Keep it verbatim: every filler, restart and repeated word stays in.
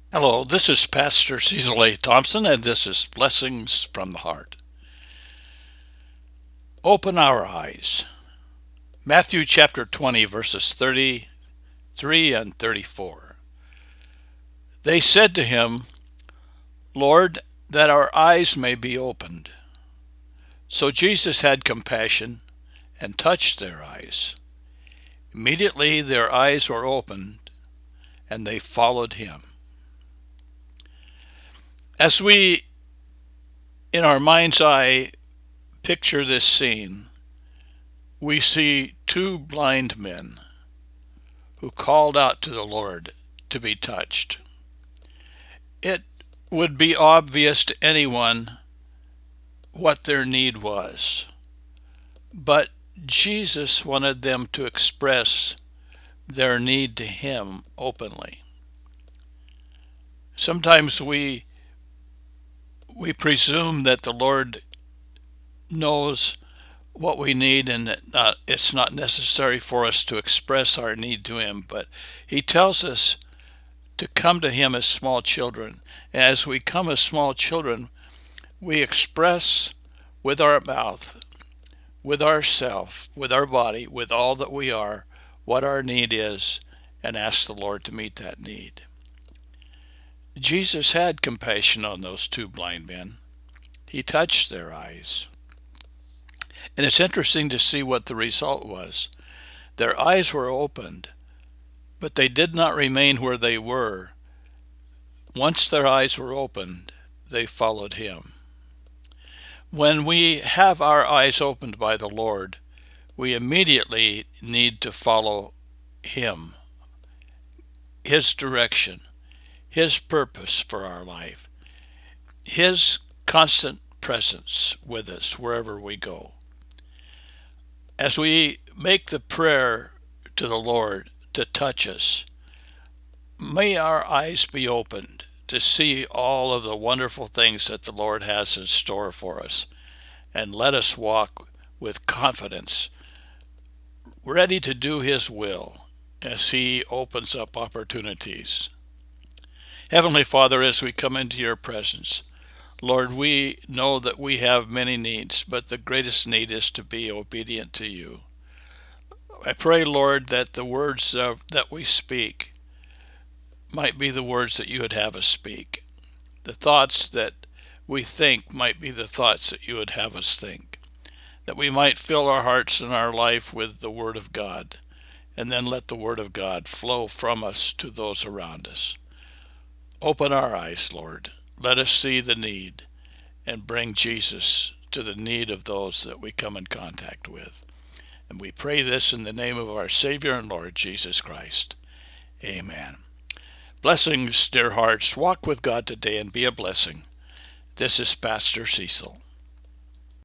Hello, this is Pastor Cecil A. Thompson, and this is Blessings from the Heart. Open our eyes. Matthew chapter twenty, verses thirty-three and thirty-four. They said to him, Lord, that our eyes may be opened. So Jesus had compassion and touched their eyes. Immediately their eyes were opened, and they followed him. As we, in our mind's eye, picture this scene, we see two blind men who called out to the Lord to be touched. It would be obvious to anyone what their need was, but Jesus wanted them to express their need to Him openly. Sometimes we we presume that the Lord knows what we need and that not, it's not necessary for us to express our need to Him, but He tells us to come to Him as small children. And as we come as small children, we express with our mouth, with ourself, with our body, with all that we are, what our need is, and ask the Lord to meet that need. Jesus had compassion on those two blind men. He touched their eyes. And it's interesting to see what the result was. Their eyes were opened, but they did not remain where they were. Once their eyes were opened, they followed Him. When we have our eyes opened by the Lord, we immediately need to follow Him, His direction, His purpose for our life, His constant presence with us wherever we go. As we make the prayer to the Lord to touch us, may our eyes be opened to see all of the wonderful things that the Lord has in store for us, and let us walk with confidence, ready to do His will as He opens up opportunities. Heavenly Father, as we come into your presence, Lord, we know that we have many needs, but the greatest need is to be obedient to you. I pray, Lord, that the words of, that we speak might be the words that you would have us speak. The thoughts that we think might be the thoughts that you would have us think. That we might fill our hearts and our life with the Word of God, and then let the Word of God flow from us to those around us. Open our eyes, Lord. Let us see the need and bring Jesus to the need of those that we come in contact with. And we pray this in the name of our Savior and Lord Jesus Christ. Amen. Blessings, dear hearts. Walk with God today and be a blessing. This is Pastor Cecil.